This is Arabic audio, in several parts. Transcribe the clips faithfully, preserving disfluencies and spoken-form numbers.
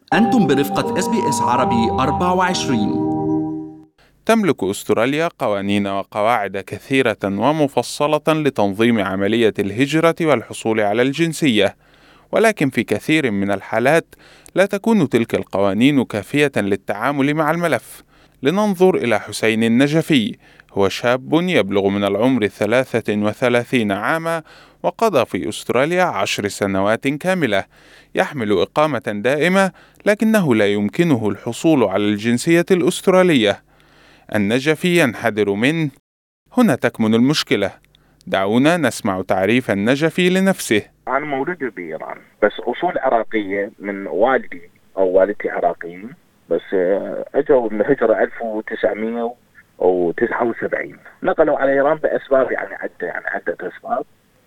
أنتم برفقة إس بي إس عربي أربعة وعشرين. تملك أستراليا قوانين وقواعد كثيرة ومفصلة لتنظيم عملية الهجرة والحصول على الجنسية، ولكن في كثير من الحالات لا تكون تلك القوانين كافية للتعامل مع الملف. لننظر إلى حسين النجفي. هو شاب يبلغ من العمر ثلاثة وثلاثين عاما، وقضى في أستراليا عشر سنوات كاملة. يحمل إقامة دائمة، لكنه لا يمكنه الحصول على الجنسية الأسترالية. النجفي ينحدر من هنا تكمن المشكلة. دعونا نسمع تعريف النجفي لنفسه. أنا مولود بإيران، بس أصول عراقية من والدي أو والدتي عراقيين، بس أجوا من الهجرة ألف وتسعمية وتسعة وسبعين، نقلوا على إيران بأسباب يعني عدة يعني عدة أسباب،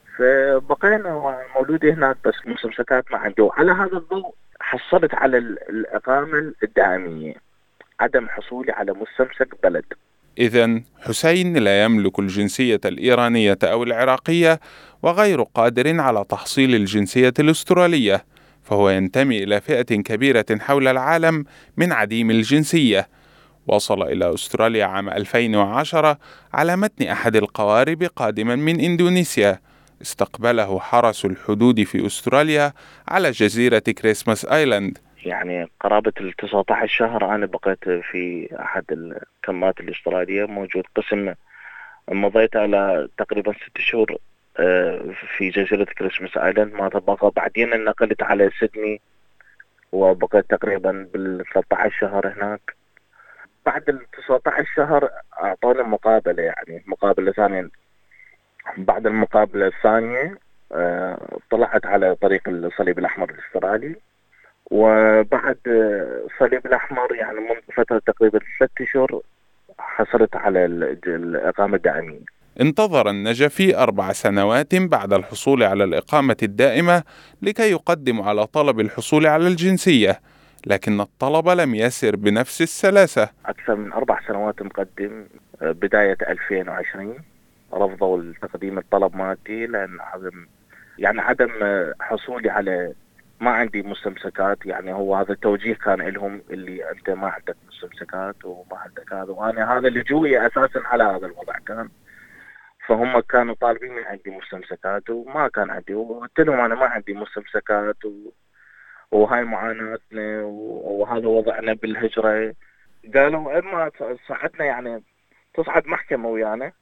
فبقينا مولودي هناك، بس مستمسكات ما عندي. وعلى هذا الضوء حصلت على الإقامة الدائمية، عدم حصولي على مستمسك بلد. إذن حسين لا يملك الجنسية الإيرانية أو العراقية، وغير قادر على تحصيل الجنسية الأسترالية، فهو ينتمي إلى فئة كبيرة حول العالم من عديم الجنسية. وصل إلى أستراليا عام ألفين وعشرة على متن أحد القوارب قادما من إندونيسيا. استقبله حرس الحدود في أستراليا على جزيرة كريسماس آيلاند. يعني قرابة ال تسعة عشر شهر أنا بقيت في أحد الكمات الأسترالية، موجود قسم مضيت على تقريبا ست شهور في جزيرة كريسماس آيلاند، ما تبقى بعدين انقلت على سيدني وبقيت تقريبا بال ثلاثة عشر شهر هناك. بعد ال تسعة عشر شهر أعطوني مقابلة، يعني مقابلة ثانية. بعد المقابلة الثانية طلعت على طريق الصليب الأحمر الأسترالي، وبعد الصليب الأحمر يعني منذ فترة تقريبا ست شهور حصلت على الإقامة الدائمية. انتظر النجفي أربع سنوات بعد الحصول على الإقامة الدائمة لكي يقدم على طلب الحصول على الجنسية، لكن الطلب لم يسر بنفس السلاسة. أكثر من أربع سنوات مقدم، بداية ألفين وعشرين رفضوا تقديم الطلب مالتي، لأن عدم يعني عدم حصولي على ما عندي مستمسكات. يعني هو هذا التوجيه كان لهم، اللي أنت ما عندك مستمسكات وما عندك هذا، وأنا هذا لجوئي أساسا على هذا الوضع كان. فهم كانوا طالبين من عندي مستمسكات وما كان عندي، وقلت لهم أنا ما عندي مستمسكات و... وهاي معاناتنا وهذا وضعنا بالهجرة. قالوا إما صعدنا يعني تصعد محكمة ويانا،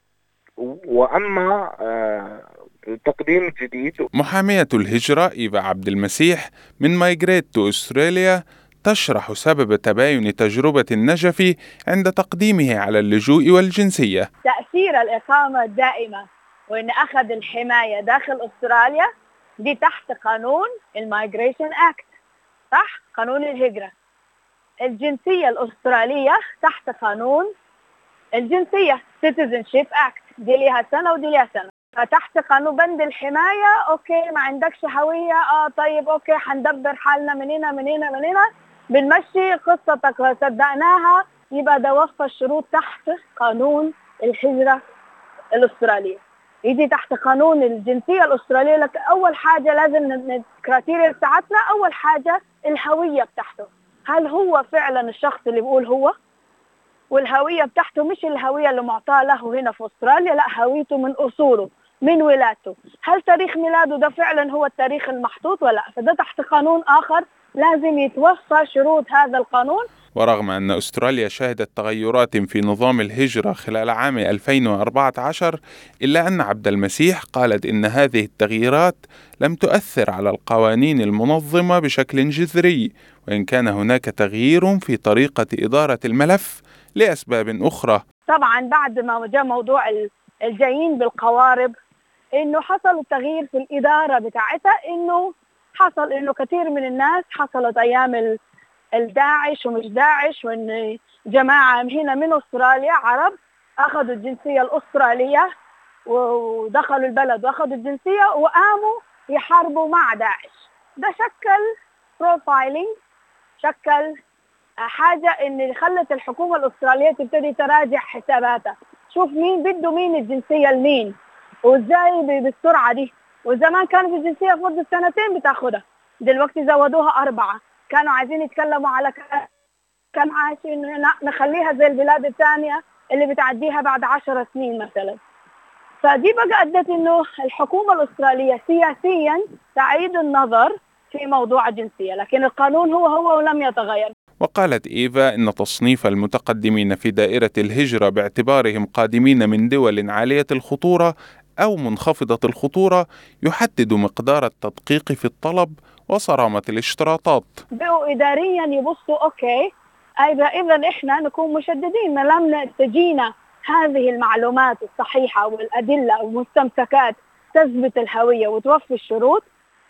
وأما آه تقديم جديد. محامية الهجرة إيفا عبد المسيح من مايجريت تو أستراليا تشرح سبب تباين تجربة النجفي عند تقديمه على اللجوء والجنسية. تأثير الإقامة الدائمة وإن أخذ الحماية داخل أستراليا دي تحت قانون المايجريشن أكت، صح؟ قانون الهجرة. الجنسية الأسترالية تحت قانون الجنسية Citizenship Act، دي ليها سنة ودي ليها سنة. فتحت قانون بند الحماية، أوكي ما عندكش هوية، آه طيب أوكي حندبر حالنا من هنا من هنا من هنا، بنمشي قصتك صدقناها، يبقى ده وفق الشروط تحت قانون الهجرة الأسترالية. يجي تحت قانون الجنسية الأسترالية لك أول حاجة لازم الكريتيريا بتاعتنا، أول حاجة الهوية بتاعته، هل هو فعلا الشخص اللي بيقول هو؟ والهوية بتاعته مش الهوية اللي معطاة له هنا في أستراليا، لا، هويته من أصوله من ولادته، هل تاريخ ميلاده ده فعلا هو التاريخ المحطوط ولا لا؟ فده تحت قانون آخر لازم يتوفى شروط هذا القانون. ورغم أن أستراليا شهدت تغيرات في نظام الهجرة خلال عام ألفين وأربعة عشر، إلا أن عبد المسيح قالت إن هذه التغييرات لم تؤثر على القوانين المنظمة بشكل جذري، وإن كان هناك تغيير في طريقة إدارة الملف لأسباب أخرى. طبعا بعد ما جاء موضوع الجايين بالقوارب، إنه حصل تغيير في الإدارة بتاعتها، إنه حصل إنه كثير من الناس حصلت أيام الداعش ومش داعش، وإن جماعة هنا من أستراليا عرب أخذوا الجنسية الأسترالية ودخلوا البلد وأخذوا الجنسية وقاموا يحاربوا مع داعش. ده شكل بروفايلينج، شكل حاجة إن خلت الحكومة الأسترالية تبتدي تراجع حساباتها، شوف مين بده مين الجنسية لمين وإزاي بالسرعة دي. وزمان كانت الجنسية في مدة سنتين بتاخدها، دلوقتي زودوها أربعة. كانوا عايزين يتكلموا على كم عايشين، نخليها زي البلاد الثانية اللي بتعديها بعد عشر سنين مثلا. فدي بقى أدت إنه الحكومة الأسترالية سياسيا تعيد النظر في موضوع الجنسية، لكن القانون هو هو ولم يتغير. وقالت إيفا إن تصنيف المتقدمين في دائرة الهجرة باعتبارهم قادمين من دول عالية الخطورة أو منخفضة الخطورة يحدد مقدار التدقيق في الطلب وصرامة الاشتراطات. بقوا إداريا يبصوا أوكي إذا إذا إحنا نكون مشددين، ما لم تجينا هذه المعلومات الصحيحة والأدلة والمستمسكات تثبت الهوية وتوفي الشروط،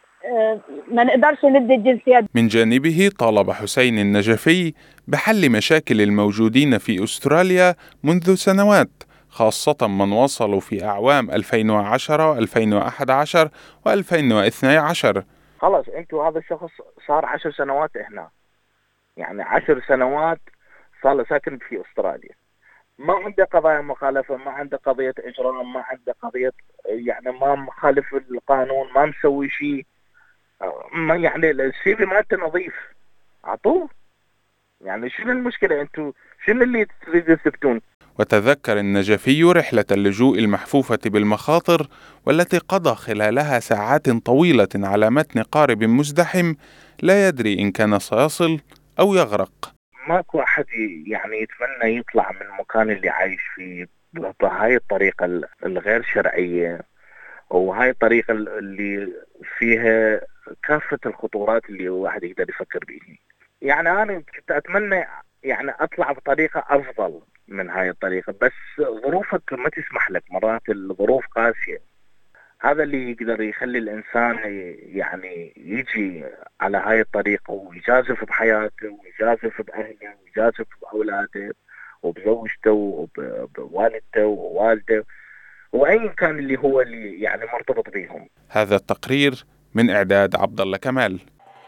ما نقدرش ندي الجنسيات. من جانبه طالب حسين النجفي بحل مشاكل الموجودين في أستراليا منذ سنوات، خاصة من وصلوا في أعوام ألفين وعشرة وألفين وأحد عشر وألفين واثني عشر. خلاص انتوا هذا الشخص صار عشر سنوات هنا، يعني عشر سنوات صار ساكن في أستراليا، ما عنده قضايا مخالفة، ما عنده قضية إجرام، ما عنده قضية يعني ما مخالف القانون، ما مسوي شيء، ما يعني السي في مالته نظيف، عطوه. يعني شنو المشكلة؟ انتوا شنو اللي تريدوا تثبتون؟ وتذكر النجفي رحلة اللجوء المحفوفة بالمخاطر والتي قضى خلالها ساعات طويلة على متن قارب مزدحم لا يدري إن كان سيصل أو يغرق. ماكو أحد يعني يتمنى يطلع من المكان اللي عايش فيه بهاي الطريقة الغير شرعية، وهاي الطريقة اللي فيها كافة الخطورات اللي الواحد يقدر يفكر بيها. يعني أنا كنت أتمنى يعني أطلع بطريقة أفضل من هاي الطريقة، بس ظروفك ما تسمح لك، مرات الظروف قاسية. هذا اللي يقدر يخلي الإنسان يعني يجي على هاي الطريقة ويجازف بحياته ويجازف بأهله ويجازف بأولاده وبزوجته وبوالدته ووالده وأي كان اللي هو اللي يعني مرتبط بيهم. هذا التقرير من إعداد عبد الله كمال.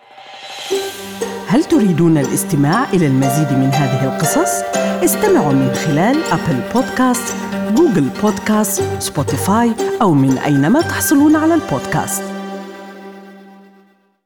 هل تريدون الاستماع إلى المزيد من هذه القصص؟ استمعوا من خلال أبل بودكاست، جوجل بودكاست، سبوتيفاي أو من أينما تحصلون على البودكاست.